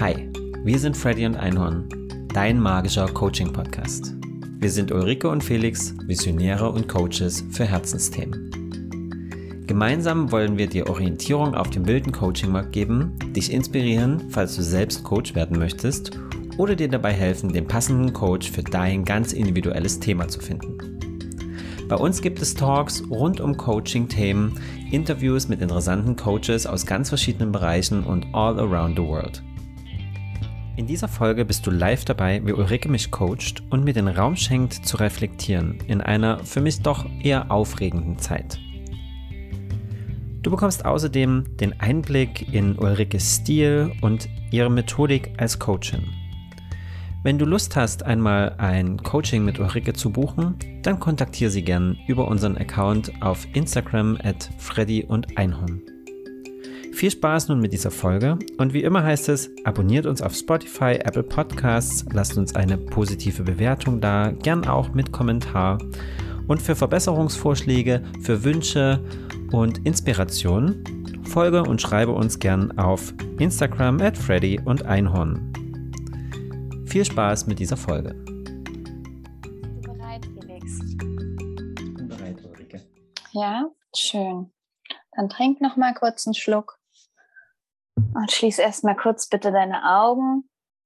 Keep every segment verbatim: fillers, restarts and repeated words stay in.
Hi, wir sind Freddy und Einhorn, dein magischer Coaching-Podcast. Wir sind Ulrike und Felix, Visionäre und Coaches für Herzensthemen. Gemeinsam wollen wir dir Orientierung auf dem wilden Coaching-Markt geben, dich inspirieren, falls du selbst Coach werden möchtest, oder dir dabei helfen, den passenden Coach für dein ganz individuelles Thema zu finden. Bei uns gibt es Talks rund um Coaching-Themen, Interviews mit interessanten Coaches aus ganz verschiedenen Bereichen und all around the world. In dieser Folge bist du live dabei, wie Ulrike mich coacht und mir den Raum schenkt, zu reflektieren in einer für mich doch eher aufregenden Zeit. Du bekommst außerdem den Einblick in Ulrikes Stil und ihre Methodik als Coachin. Wenn du Lust hast, einmal ein Coaching mit Ulrike zu buchen, dann kontaktiere sie gern über unseren Account auf Instagram at Freddy und Einhorn. Viel Spaß nun mit dieser Folge und wie immer heißt es, abonniert uns auf Spotify, Apple Podcasts, lasst uns eine positive Bewertung da, gern auch mit Kommentar. Und für Verbesserungsvorschläge, für Wünsche und Inspirationen, folge und schreibe uns gern auf Instagram at Freddy und Einhorn. Viel Spaß mit dieser Folge. Bist du bereit, Felix? Ich bin bereit, Ulrike. Ja, schön. Dann trink noch mal kurz einen Schluck und schließ erst mal kurz bitte deine Augen.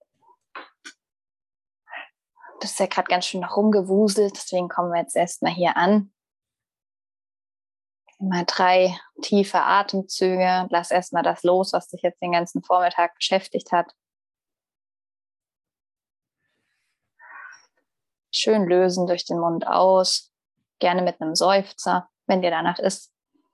Du hast ja gerade ganz schön noch rumgewuselt, deswegen kommen wir jetzt erst mal hier an. Mal drei tiefe Atemzüge. Lass erst mal das los, was dich jetzt den ganzen Vormittag beschäftigt hat. Schön lösen durch den Mund aus. Gerne mit einem Seufzer, wenn dir danach ist.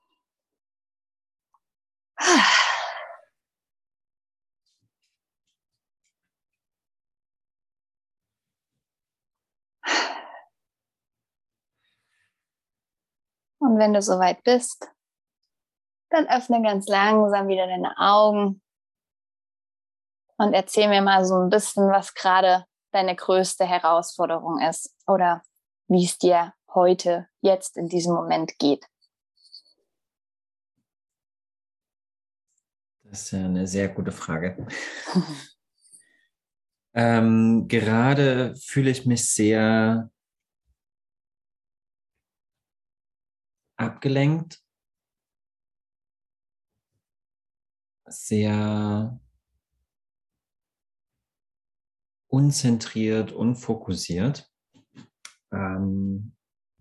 Und wenn du soweit bist, dann öffne ganz langsam wieder deine Augen und erzähl mir mal so ein bisschen, was gerade deine größte Herausforderung ist oder wie es dir heute, jetzt in diesem Moment geht. Das ist ja eine sehr gute Frage. ähm, gerade fühle ich mich sehr abgelenkt, sehr unzentriert, unfokussiert. Ähm,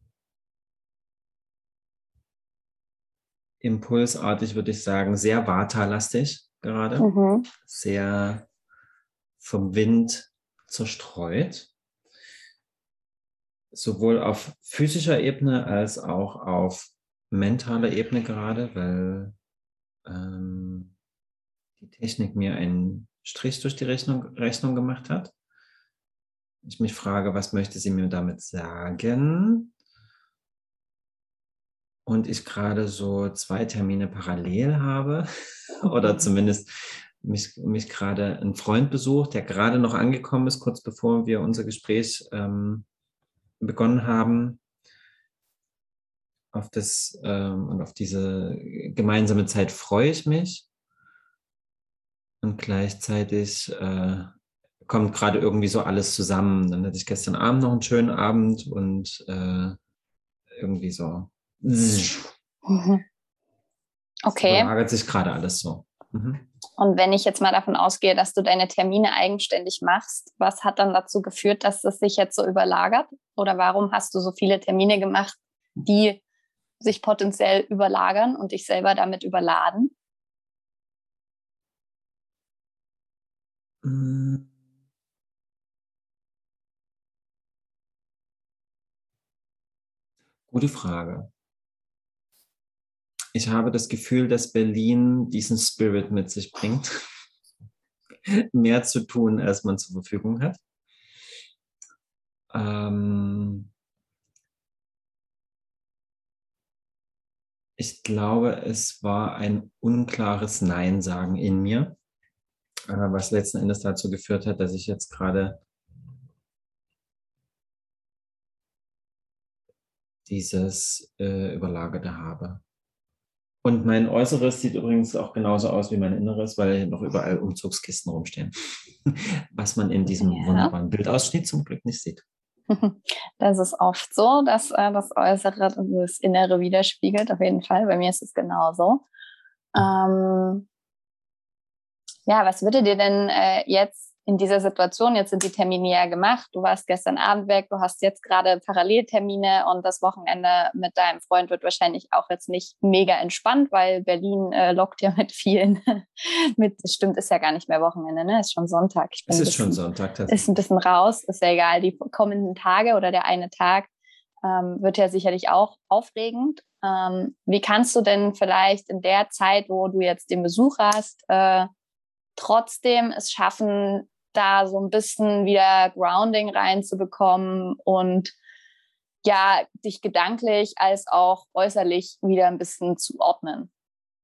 impulsartig würde ich sagen, sehr vata-lastig gerade, Mhm. sehr vom Wind zerstreut, sowohl auf physischer Ebene als auch auf mentaler Ebene gerade, weil ähm, die Technik mir einen Strich durch die Rechnung, Rechnung gemacht hat. Ich mich frage, was möchte sie mir damit sagen? Und ich gerade so zwei Termine parallel habe oder zumindest mich, mich gerade ein Freund besucht, der gerade noch angekommen ist, kurz bevor wir unser Gespräch ähm, begonnen haben. Auf das ähm, und auf diese gemeinsame Zeit freue ich mich. Und gleichzeitig äh, kommt gerade irgendwie so alles zusammen. Dann hatte ich gestern Abend noch einen schönen Abend und äh, irgendwie so. Mhm. Es Okay. überlagert sich gerade alles so. Mhm. Und wenn ich jetzt mal davon ausgehe, dass du deine Termine eigenständig machst, was hat dann dazu geführt, dass es sich jetzt so überlagert? Oder warum hast du so viele Termine gemacht, die sich potenziell überlagern und dich selber damit überladen? Gute Frage. Ich habe das Gefühl, dass Berlin diesen Spirit mit sich bringt, mehr zu tun, als man zur Verfügung hat. Ähm ich glaube, es war ein unklares Nein-Sagen in mir, äh, was letzten Endes dazu geführt hat, dass ich jetzt gerade dieses äh, Überlagerte habe. Und mein Äußeres sieht übrigens auch genauso aus wie mein Inneres, weil hier noch überall Umzugskisten rumstehen. Was man in diesem Ja. wunderbaren Bildausschnitt zum Glück nicht sieht. Das ist oft so, dass äh, das Äußere das Innere widerspiegelt, auf jeden Fall. Bei mir ist es genauso. Ähm, ja, was würde dir denn äh, jetzt in dieser Situation, jetzt sind die Termine ja gemacht, du warst gestern Abend weg, du hast jetzt gerade Paralleltermine und das Wochenende mit deinem Freund wird wahrscheinlich auch jetzt nicht mega entspannt, weil Berlin äh, lockt ja mit vielen, mit, stimmt, ist ja gar nicht mehr Wochenende, ne? Ist schon Sonntag. Ich bin Es ist bisschen, schon Sonntag tatsächlich. Ist ein bisschen raus, ist ja egal, die kommenden Tage oder der eine Tag ähm, wird ja sicherlich auch aufregend. Ähm, wie kannst du denn vielleicht in der Zeit, wo du jetzt den Besuch hast, äh, trotzdem es schaffen, da so ein bisschen wieder Grounding reinzubekommen und ja, dich gedanklich als auch äußerlich wieder ein bisschen zu ordnen?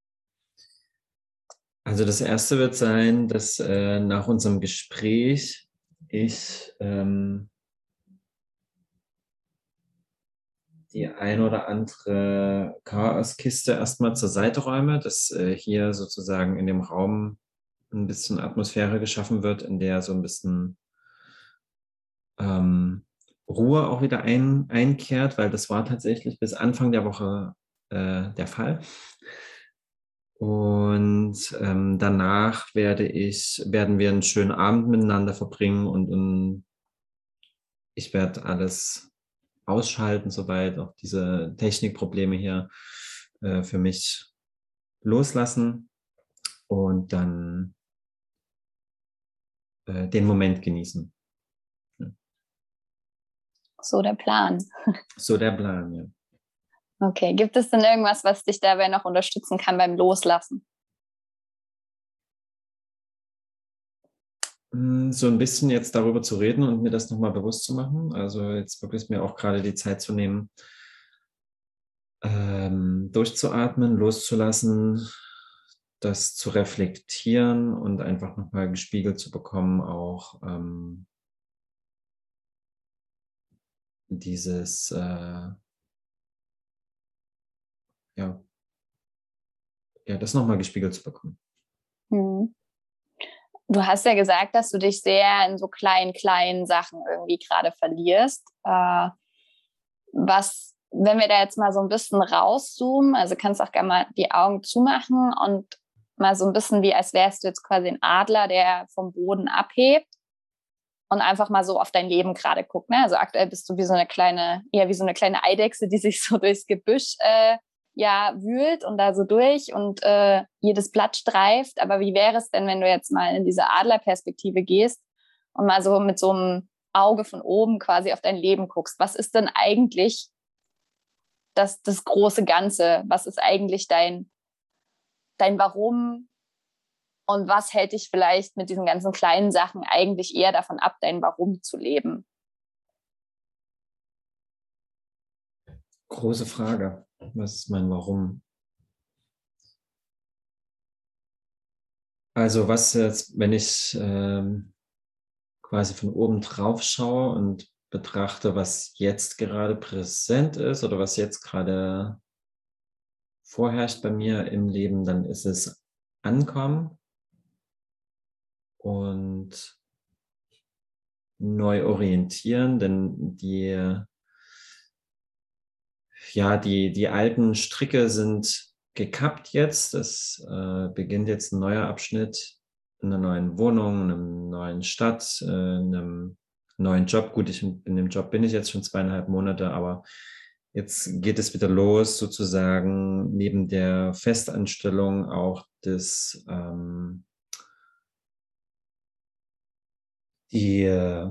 Also das erste wird sein, dass äh, nach unserem Gespräch ich ähm, die ein oder andere Chaoskiste erstmal zur Seite räume, dass äh, hier sozusagen in dem Raum ein bisschen Atmosphäre geschaffen wird, in der so ein bisschen ähm, Ruhe auch wieder ein, einkehrt, weil das war tatsächlich bis Anfang der Woche äh, der Fall. Und ähm, danach werde ich, werden wir einen schönen Abend miteinander verbringen und, und ich werde alles ausschalten, soweit auch diese Technikprobleme hier äh, für mich loslassen und dann äh, den Moment genießen. Ja. So der Plan. So der Plan, ja. Okay, gibt es denn irgendwas, was dich dabei noch unterstützen kann beim Loslassen? So ein bisschen jetzt darüber zu reden und mir das nochmal bewusst zu machen. Also jetzt wirklich mir auch gerade die Zeit zu nehmen, ähm, durchzuatmen, loszulassen, das zu reflektieren und einfach nochmal gespiegelt zu bekommen, auch ähm, dieses, äh, ja, ja, das nochmal gespiegelt zu bekommen. Hm. Du hast ja gesagt, dass du dich sehr in so kleinen, kleinen Sachen irgendwie gerade verlierst. Äh, was, wenn wir da jetzt mal so ein bisschen rauszoomen, also kannst auch gerne mal die Augen zumachen und mal so ein bisschen wie, als wärst du jetzt quasi ein Adler, der vom Boden abhebt und einfach mal so auf dein Leben gerade guckt. Ne? Also aktuell bist du wie so eine kleine, eher wie so eine kleine Eidechse, die sich so durchs Gebüsch äh, ja wühlt und da so durch und äh, jedes Blatt streift. Aber wie wäre es denn, wenn du jetzt mal in diese Adlerperspektive gehst und mal so mit so einem Auge von oben quasi auf dein Leben guckst? Was ist denn eigentlich das, das große Ganze? Was ist eigentlich dein, dein Warum? Und was hält dich vielleicht mit diesen ganzen kleinen Sachen eigentlich eher davon ab, dein Warum zu leben? Große Frage. Was ist mein Warum? Also was jetzt, wenn ich ähm, quasi von oben drauf schaue und betrachte, was jetzt gerade präsent ist oder was jetzt gerade vorherrscht bei mir im Leben, dann ist es Ankommen und neu orientieren, denn die, ja, die, die alten Stricke sind gekappt jetzt. Es äh, beginnt jetzt ein neuer Abschnitt in einer neuen Wohnung, in einer neuen Stadt, äh, in einem neuen Job. Gut, ich, in dem Job bin ich jetzt schon zweieinhalb Monate, aber jetzt geht es wieder los, sozusagen neben der Festanstellung auch das, ähm, die, äh,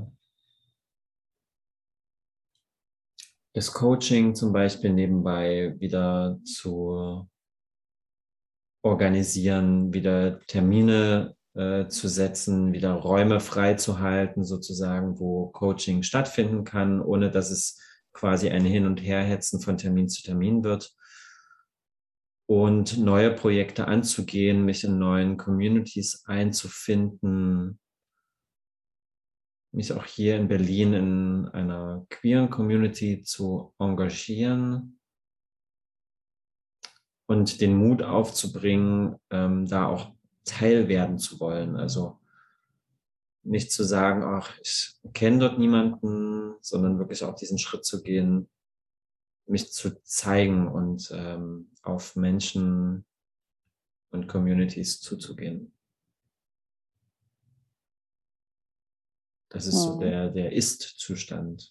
das Coaching zum Beispiel nebenbei wieder zu organisieren, wieder Termine äh, zu setzen, wieder Räume freizuhalten, sozusagen, wo Coaching stattfinden kann, ohne dass es quasi ein Hin- und Herhetzen von Termin zu Termin wird. Und neue Projekte anzugehen, mich in neuen Communities einzufinden, mich auch hier in Berlin in einer queeren Community zu engagieren und den Mut aufzubringen, ähm, da auch Teil werden zu wollen. Also nicht zu sagen, ach, ich kenne dort niemanden, sondern wirklich auch diesen Schritt zu gehen, mich zu zeigen und ähm, auf Menschen und Communities zuzugehen. Das ist so Mhm. der, der Ist-Zustand.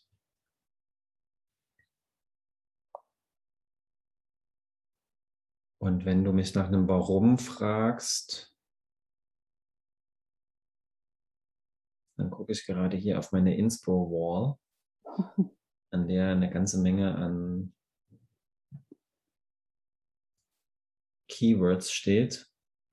Und wenn du mich nach einem Warum fragst, dann gucke ich gerade hier auf meine Inspo-Wall, an der eine ganze Menge an Keywords steht.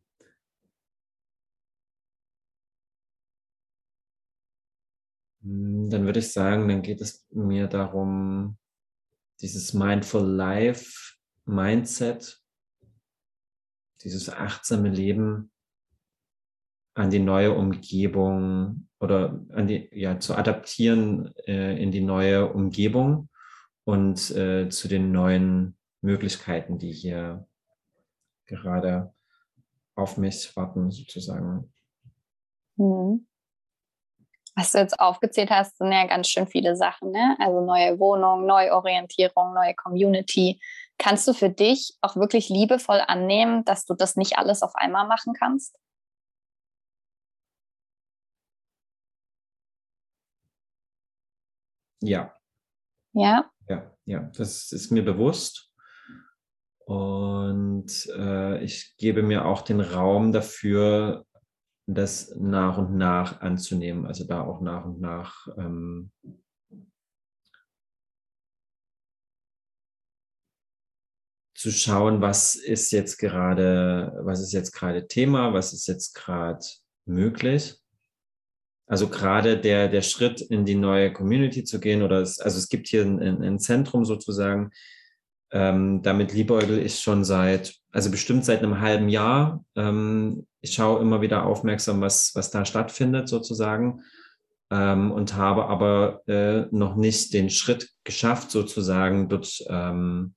Dann würde ich sagen, dann geht es mir darum, dieses Mindful Life Mindset, dieses achtsame Leben an die neue Umgebung oder an die, ja, zu adaptieren äh, in die neue Umgebung und äh, zu den neuen Möglichkeiten, die hier gerade auf mich warten, sozusagen. Mhm. Was du jetzt aufgezählt hast, sind ja ganz schön viele Sachen, ne? Also neue Wohnung, Neuorientierung, neue Community. Kannst du für dich auch wirklich liebevoll annehmen, dass du das nicht alles auf einmal machen kannst? Ja. Ja. Ja, ja, das ist mir bewusst. Und äh, ich gebe mir auch den Raum dafür, das nach und nach anzunehmen. Also da auch nach und nach ähm, zu schauen, was ist jetzt gerade, was ist jetzt gerade Thema, was ist jetzt gerade möglich. Also gerade der, der Schritt in die neue Community zu gehen, oder es, also es gibt hier ein, ein Zentrum sozusagen, ähm, damit liebäugle ich schon seit, also bestimmt seit einem halben Jahr. Ähm, ich schaue immer wieder aufmerksam, was, was da stattfindet sozusagen, ähm, und habe aber äh, noch nicht den Schritt geschafft sozusagen dort, ähm,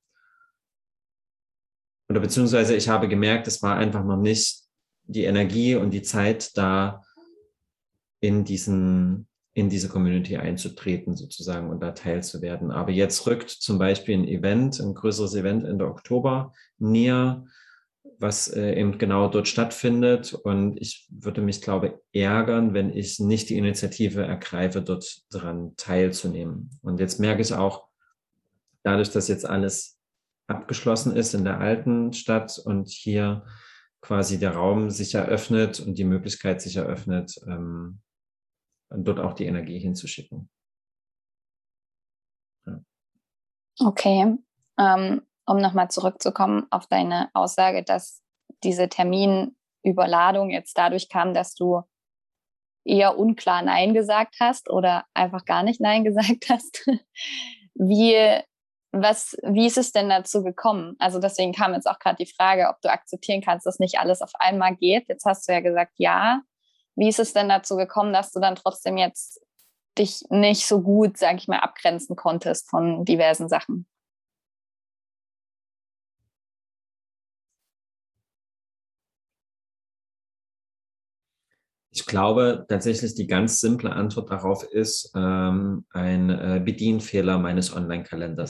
oder beziehungsweise ich habe gemerkt, es war einfach noch nicht die Energie und die Zeit da, in diesen, in diese Community einzutreten sozusagen und da teilzuwerden. Aber jetzt rückt zum Beispiel ein Event, ein größeres Event Ende Oktober näher, was äh, eben genau dort stattfindet. Und ich würde mich, glaube ich, ärgern, wenn ich nicht die Initiative ergreife, dort dran teilzunehmen. Und jetzt merke ich auch, dadurch, dass jetzt alles abgeschlossen ist in der alten Stadt und hier quasi der Raum sich eröffnet und die Möglichkeit sich eröffnet, ähm, dort auch die Energie hinzuschicken. Ja. Okay. Ähm, um nochmal zurückzukommen auf deine Aussage, dass diese Terminüberladung jetzt dadurch kam, dass du eher unklar Nein gesagt hast oder einfach gar nicht Nein gesagt hast. Wie, was, wie ist es denn dazu gekommen? Also deswegen kam jetzt auch gerade die Frage, ob du akzeptieren kannst, dass nicht alles auf einmal geht. Jetzt hast du ja gesagt, ja. Wie ist es denn dazu gekommen, dass du dann trotzdem jetzt dich nicht so gut, sag ich mal, abgrenzen konntest von diversen Sachen? Ich glaube tatsächlich, die ganz simple Antwort darauf ist ähm, ein äh, Bedienfehler meines Online-Kalenders.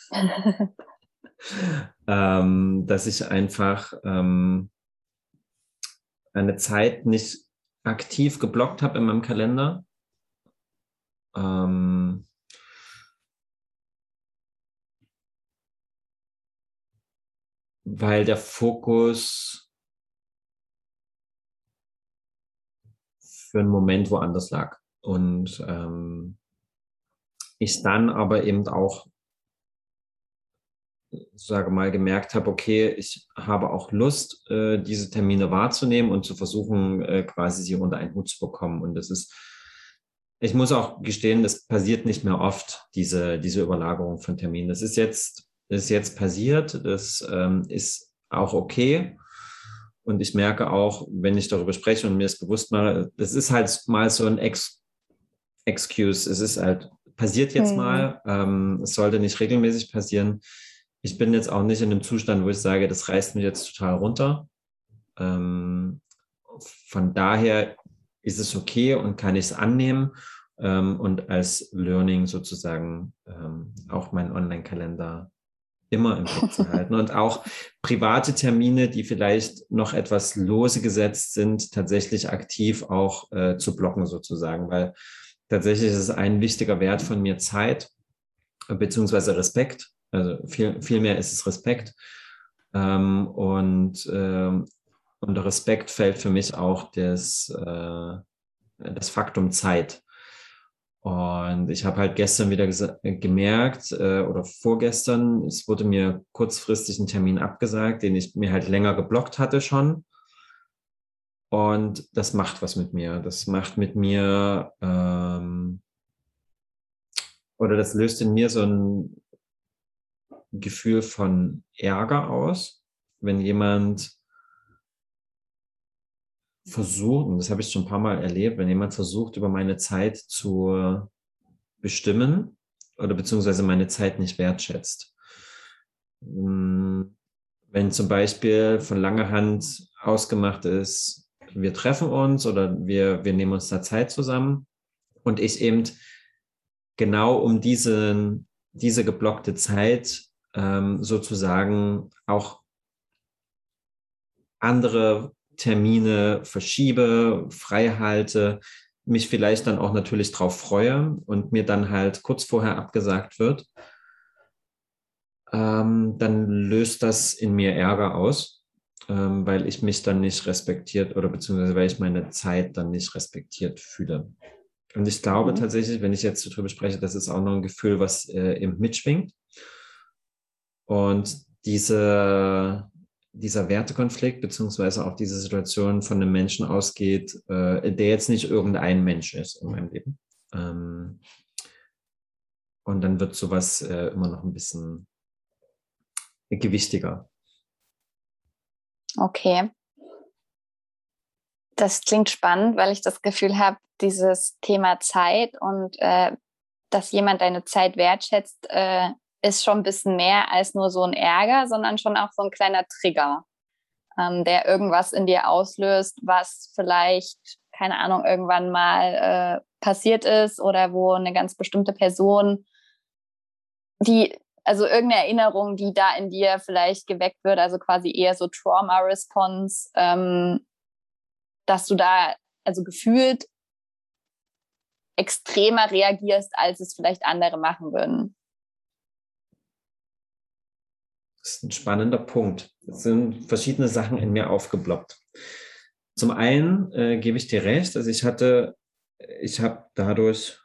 ähm, dass ich einfach ähm, eine Zeit nicht aktiv geblockt habe in meinem Kalender. Ähm, weil der Fokus für einen Moment woanders lag. Und ähm, ich dann aber eben auch, sage mal, gemerkt habe, okay, ich habe auch Lust, äh, diese Termine wahrzunehmen und zu versuchen, äh, quasi sie unter einen Hut zu bekommen. Und das ist, ich muss auch gestehen, das passiert nicht mehr oft, diese, diese Überlagerung von Terminen. Das ist jetzt, das ist jetzt passiert, das ähm, ist auch okay. Und ich merke auch, wenn ich darüber spreche und mir es bewusst mache, das ist halt mal so ein Ex Excuse. Es ist halt, passiert jetzt Hm. mal. Ähm, es sollte nicht regelmäßig passieren. ich bin jetzt auch nicht in einem Zustand, wo ich sage, das reißt mich jetzt total runter. Ähm, von daher ist es okay und kann ich es annehmen ähm, und als Learning sozusagen ähm, auch meinen Online-Kalender immer im Blick zu halten und auch private Termine, die vielleicht noch etwas lose gesetzt sind, tatsächlich aktiv auch äh, zu blocken sozusagen, weil tatsächlich ist es ein wichtiger Wert von mir Zeit beziehungsweise Respekt. Also viel, viel mehr ist es Respekt. Ähm, und ähm, unter Respekt fällt für mich auch das, äh, das Faktum Zeit. Und ich habe halt gestern wieder gemerkt äh, oder vorgestern, es wurde mir kurzfristig ein Termin abgesagt, den ich mir halt länger geblockt hatte schon. Und das macht was mit mir. Das macht mit mir ähm, oder das löst in mir so ein Gefühl von Ärger aus, wenn jemand versucht, und das habe ich schon ein paar Mal erlebt, wenn jemand versucht, über meine Zeit zu bestimmen oder beziehungsweise meine Zeit nicht wertschätzt. Wenn zum Beispiel von langer Hand ausgemacht ist, wir treffen uns oder wir, wir nehmen uns da Zeit zusammen und ich eben genau um diesen, diese geblockte Zeit ähm, sozusagen auch andere Termine verschiebe, frei halte, mich vielleicht dann auch natürlich drauf freue und mir dann halt kurz vorher abgesagt wird, ähm, dann löst das in mir Ärger aus, ähm, weil ich mich dann nicht respektiert oder beziehungsweise weil ich meine Zeit dann nicht respektiert fühle. Und ich glaube Mhm. tatsächlich, wenn ich jetzt so drüber spreche, das ist auch noch ein Gefühl, was äh, eben mitschwingt. Und diese, dieser Wertekonflikt, beziehungsweise auch diese Situation von einem Menschen ausgeht, äh, der jetzt nicht irgendein Mensch ist in meinem Leben. Ähm, und dann wird sowas äh, immer noch ein bisschen gewichtiger. Okay. Das klingt spannend, weil ich das Gefühl habe, dieses Thema Zeit und äh, dass jemand deine Zeit wertschätzt, äh, ist schon ein bisschen mehr als nur so ein Ärger, sondern schon auch so ein kleiner Trigger, ähm, der irgendwas in dir auslöst, was vielleicht, keine Ahnung, irgendwann mal äh, passiert ist oder wo eine ganz bestimmte Person, die, also irgendeine Erinnerung, die da in dir vielleicht geweckt wird, also quasi eher so Trauma-Response, ähm, dass du da also gefühlt extremer reagierst, als es vielleicht andere machen würden. Das ist ein spannender Punkt. Es sind verschiedene Sachen in mir aufgeploppt. Zum einen äh, gebe ich dir recht, also ich hatte, ich habe dadurch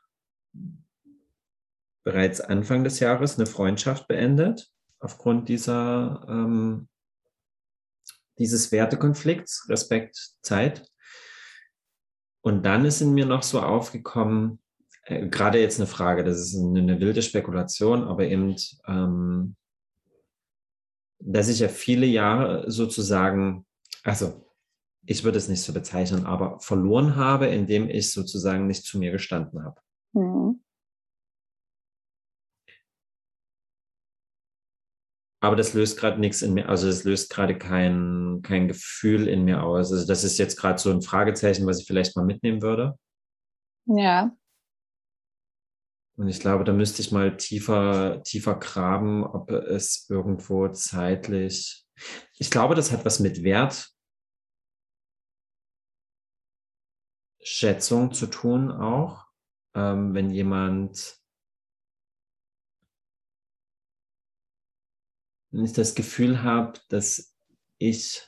bereits Anfang des Jahres eine Freundschaft beendet, aufgrund dieser, ähm, dieses Wertekonflikts, Respekt, Zeit. Und dann ist in mir noch so aufgekommen, äh, gerade jetzt eine Frage, das ist eine, eine wilde Spekulation, aber eben, ähm, dass ich ja viele Jahre sozusagen, also ich würde es nicht so bezeichnen, aber verloren habe, indem ich sozusagen nicht zu mir gestanden habe. Mhm. Aber das löst gerade nichts in mir, also das löst gerade kein, kein Gefühl in mir aus. Also das ist jetzt gerade so ein Fragezeichen, was ich vielleicht mal mitnehmen würde. Ja. Und ich glaube, da müsste ich mal tiefer, tiefer graben, ob es irgendwo zeitlich. Ich glaube, das hat was mit Wertschätzung zu tun auch. Ähm, wenn jemand, wenn ich das Gefühl habe, dass ich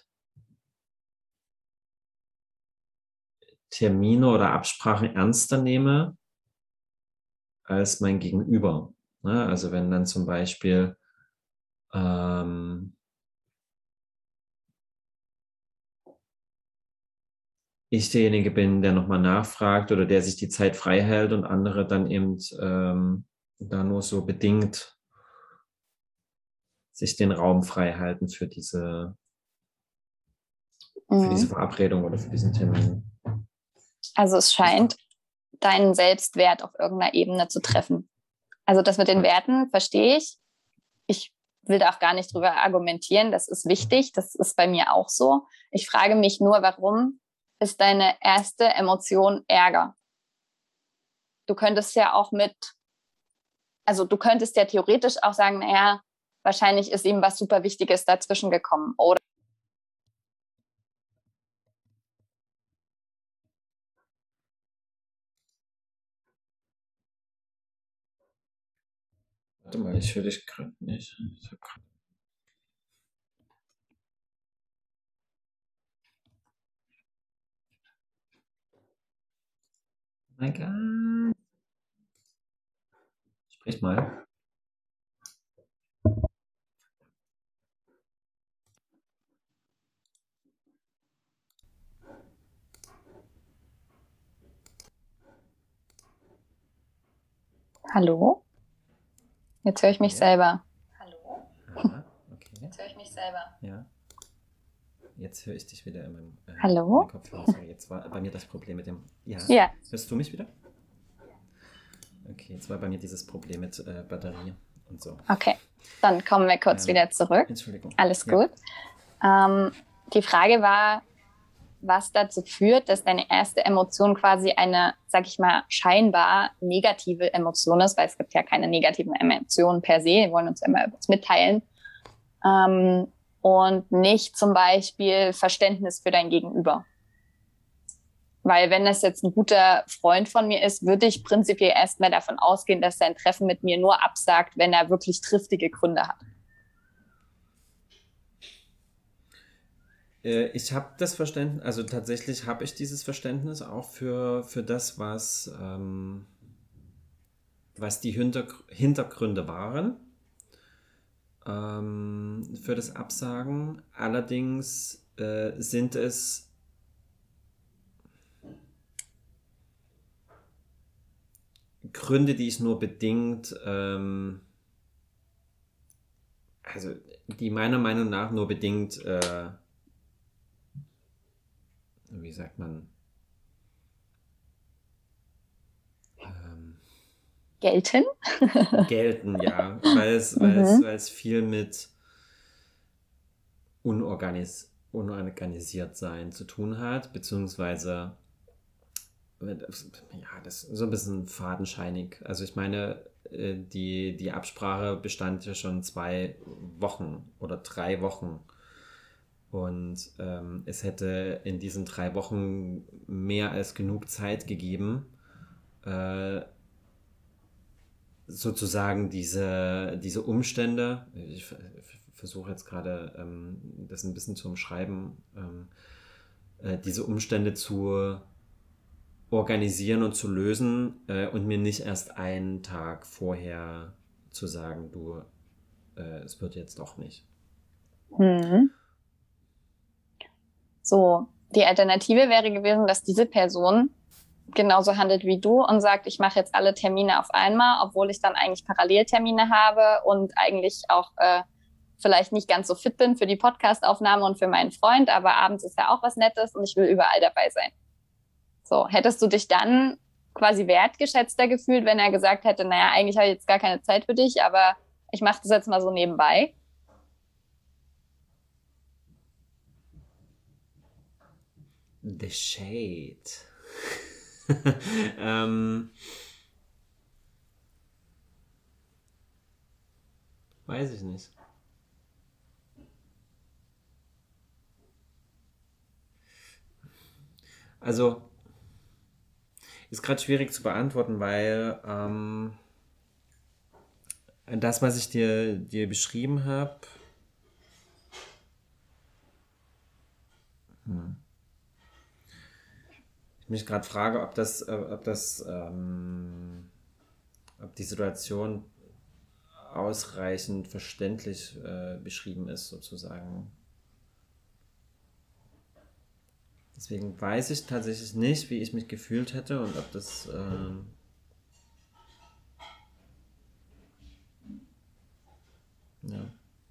Termine oder Absprachen ernster nehme als mein Gegenüber. Ne? Also wenn dann zum Beispiel ähm, ich derjenige bin, der nochmal nachfragt oder der sich die Zeit frei hält und andere dann eben ähm, da nur so bedingt sich den Raum frei halten für diese, für diese Mhm. Verabredung oder für diesen Termin. Also es scheint, deinen Selbstwert auf irgendeiner Ebene zu treffen. Also das mit den Werten verstehe ich. Ich will da auch gar nicht drüber argumentieren. Das ist wichtig. Das ist bei mir auch so. Ich frage mich nur, warum ist deine erste Emotion Ärger? Du könntest ja auch mit, also du könntest ja theoretisch auch sagen, naja, wahrscheinlich ist ihm was super Wichtiges dazwischen gekommen. Oder Warte mal, ich höre dich gerade nicht. Ich hab grad... Oh mein Gott. Sprich mal. hallo? Jetzt höre ich mich Ja. selber. Aha, okay. Jetzt höre ich mich selber. Ja. Jetzt höre ich dich wieder in meinem äh, Hallo? in meinem Kopfhörer. Sorry, jetzt war bei mir das Problem mit dem. Ja. Ja. Hörst du mich wieder? Okay, jetzt war bei mir dieses Problem mit äh, Batterie und so. Okay, dann kommen wir kurz Ähm, wieder zurück. Entschuldigung. Alles Ja. gut. Ähm, die Frage war, was dazu führt, dass deine erste Emotion quasi eine, sag ich mal, scheinbar negative Emotion ist, weil es gibt ja keine negativen Emotionen per se, wir wollen uns immer etwas mitteilen. Ähm, und nicht zum Beispiel Verständnis für dein Gegenüber. Weil wenn das jetzt ein guter Freund von mir ist, würde ich prinzipiell erstmal davon ausgehen, dass sein Treffen mit mir nur absagt, wenn er wirklich triftige Gründe hat. Äh, ich habe das Verständnis, also tatsächlich habe ich dieses Verständnis auch für, für das, was, ähm, was die Hintergr- Hintergründe waren ähm, für das Absagen. Allerdings äh, sind es Gründe, die ich nur bedingt, ähm, also die meiner Meinung nach nur bedingt, äh, wie sagt man, ähm, Gelten? gelten, ja, weil es, weil es, Mhm. weil es viel mit unorganis unorganisiert sein zu tun hat, beziehungsweise ja, das ist so ein bisschen fadenscheinig. Also ich meine, äh, die, die Absprache bestand ja schon zwei Wochen oder drei Wochen. Und ähm, es hätte in diesen drei Wochen mehr als genug Zeit gegeben, äh, sozusagen diese, diese Umstände, ich ver- versuche jetzt gerade ähm, das ein bisschen zu umschreiben, ähm, äh, diese Umstände zu organisieren und zu lösen äh, und mir nicht erst einen Tag vorher zu sagen, du, äh, es wird jetzt doch nicht. Mhm. So, die Alternative wäre gewesen, dass diese Person genauso handelt wie du und sagt, ich mache jetzt alle Termine auf einmal, obwohl ich dann eigentlich Paralleltermine habe und eigentlich auch äh, vielleicht nicht ganz so fit bin für die Podcastaufnahme und für meinen Freund, aber abends ist ja auch was Nettes und ich will überall dabei sein. So, hättest du dich dann quasi wertgeschätzter gefühlt, wenn er gesagt hätte, naja, eigentlich habe ich jetzt gar keine Zeit für dich, aber ich mache das jetzt mal so nebenbei? The Shade. ähm, weiß ich nicht. Also, ist gerade schwierig zu beantworten, weil ähm, das, was ich dir, dir beschrieben habe, hm. ich mich gerade frage, ob das, äh, ob das, ähm, ob die Situation ausreichend verständlich äh, beschrieben ist, sozusagen. Deswegen weiß ich tatsächlich nicht, wie ich mich gefühlt hätte und ob das ähm, ja.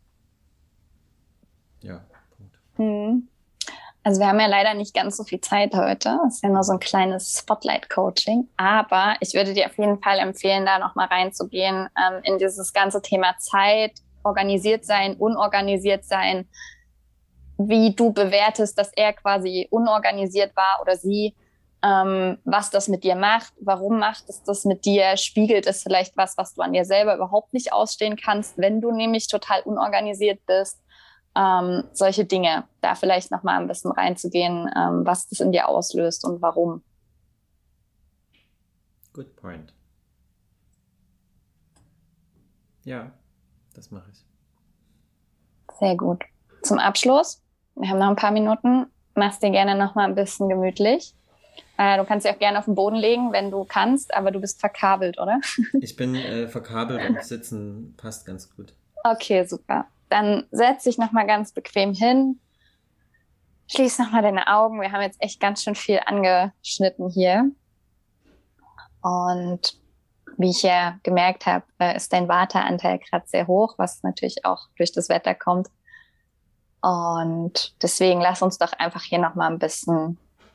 Ja, Punkt. Hm. Also wir haben ja leider nicht ganz so viel Zeit heute. Das ist ja nur so ein kleines Spotlight-Coaching. Aber ich würde dir auf jeden Fall empfehlen, da nochmal reinzugehen ähm, in dieses ganze Thema Zeit organisiert sein, unorganisiert sein, wie du bewertest, dass er quasi unorganisiert war oder sie, ähm, was das mit dir macht, warum macht es das mit dir, spiegelt es vielleicht was, was du an dir selber überhaupt nicht ausstehen kannst, wenn du nämlich total unorganisiert bist. Ähm, solche Dinge, da vielleicht nochmal ein bisschen reinzugehen, ähm, was das in dir auslöst und warum. Good point. Ja, das mache ich. Sehr gut. Zum Abschluss, wir haben noch ein paar Minuten, machst dir gerne noch mal ein bisschen gemütlich. Äh, du kannst dich auch gerne auf den Boden legen, wenn du kannst, aber du bist verkabelt, oder? Ich bin äh, verkabelt und sitzen passt ganz gut. Okay, super. Dann setz dich noch mal ganz bequem hin. Schließ noch mal deine Augen. Wir haben jetzt echt ganz schön viel angeschnitten hier. Und wie ich ja gemerkt habe, ist dein Vata-Anteil gerade sehr hoch, was natürlich auch durch das Wetter kommt. Und deswegen lass uns doch einfach hier noch mal ein bisschen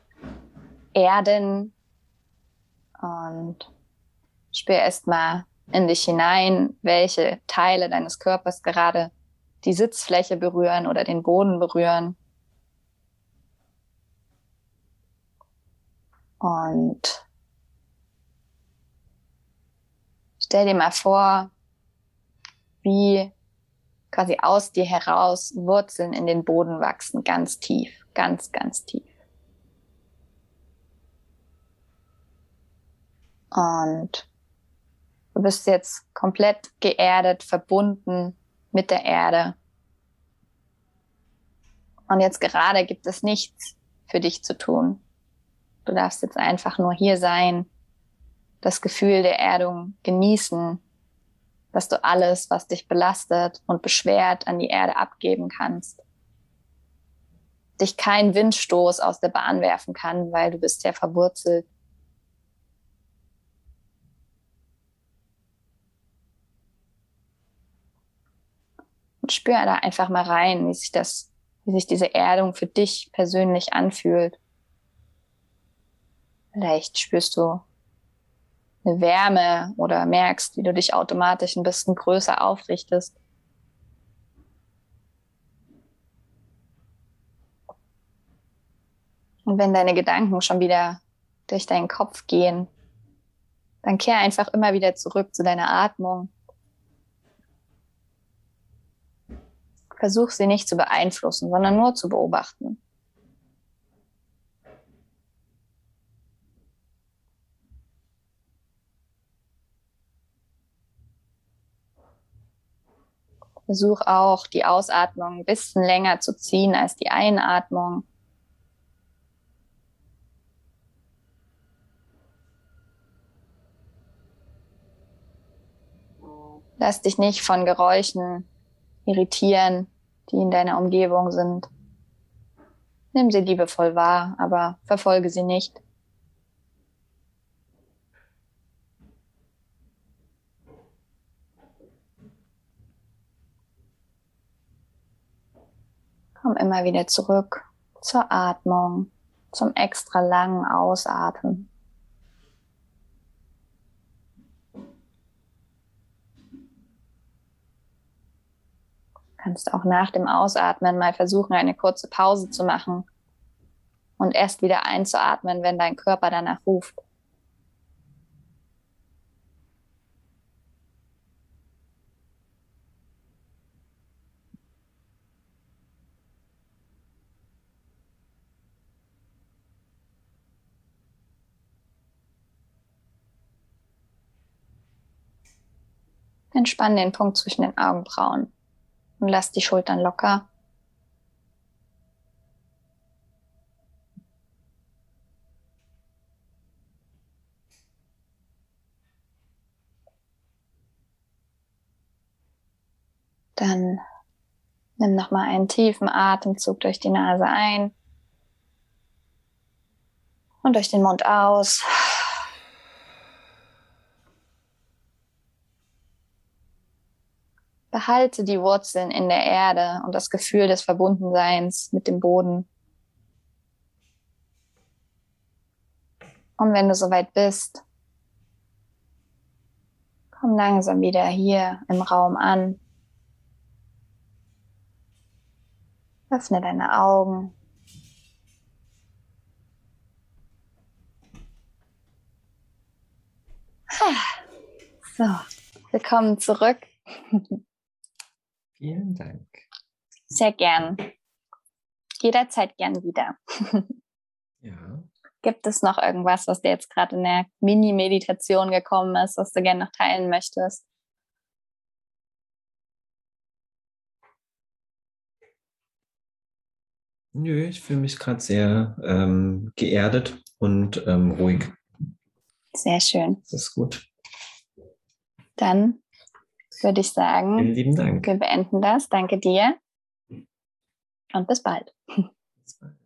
erden und spür erst mal in dich hinein, welche Teile deines Körpers gerade die Sitzfläche berühren oder den Boden berühren. Und stell dir mal vor, wie quasi aus dir heraus Wurzeln in den Boden wachsen, ganz tief, ganz, ganz tief. Und du bist jetzt komplett geerdet, verbunden mit der Erde. Und jetzt gerade gibt es nichts für dich zu tun. Du darfst jetzt einfach nur hier sein, das Gefühl der Erdung genießen, dass du alles, was dich belastet und beschwert, an die Erde abgeben kannst. Dich kein Windstoß aus der Bahn werfen kann, weil du bist ja verwurzelt. Und spür da einfach mal rein, wie sich das, wie sich diese Erdung für dich persönlich anfühlt. Vielleicht spürst du eine Wärme oder merkst, wie du dich automatisch ein bisschen größer aufrichtest. Und wenn deine Gedanken schon wieder durch deinen Kopf gehen, dann kehr einfach immer wieder zurück zu deiner Atmung. Versuch sie nicht zu beeinflussen, sondern nur zu beobachten. Versuch auch, die Ausatmung ein bisschen länger zu ziehen als die Einatmung. Lass dich nicht von Geräuschen irritieren, die in deiner Umgebung sind. Nimm sie liebevoll wahr, aber verfolge sie nicht. Komm immer wieder zurück zur Atmung, zum extra langen Ausatmen. Du kannst auch nach dem Ausatmen mal versuchen, eine kurze Pause zu machen und erst wieder einzuatmen, wenn dein Körper danach ruft. Entspann den Punkt zwischen den Augenbrauen und lass die Schultern locker. Dann nimm nochmal einen tiefen Atemzug durch die Nase ein und durch den Mund aus. Behalte die Wurzeln in der Erde und das Gefühl des Verbundenseins mit dem Boden. Und wenn du soweit bist, komm langsam wieder hier im Raum an. Öffne deine Augen. So, willkommen zurück. Vielen Dank. Sehr gern. Jederzeit gern wieder. Ja. Gibt es noch irgendwas, was dir jetzt gerade in der Mini-Meditation gekommen ist, was du gerne noch teilen möchtest? Nö, ich fühle mich gerade sehr ähm, geerdet und ähm, ruhig. Sehr schön. Das ist gut. Dann würde ich sagen, Vielen lieben Dank. wir beenden das. Danke dir und bis bald. Bis bald.